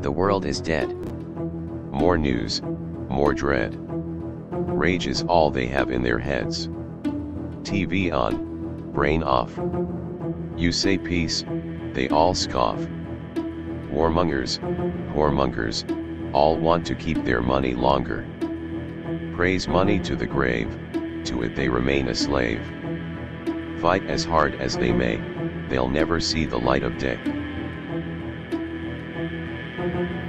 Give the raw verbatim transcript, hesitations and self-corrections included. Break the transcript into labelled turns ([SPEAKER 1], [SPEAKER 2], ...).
[SPEAKER 1] The world is dead.
[SPEAKER 2] More news, more dread. Rage is all they have in their heads. T V on, brain off. You say peace, they all scoff. Warmongers, whoremongers, all want to keep their money longer. Praise money to the grave, to it they remain a slave. Fight as hard as they may, they'll never see the light of day.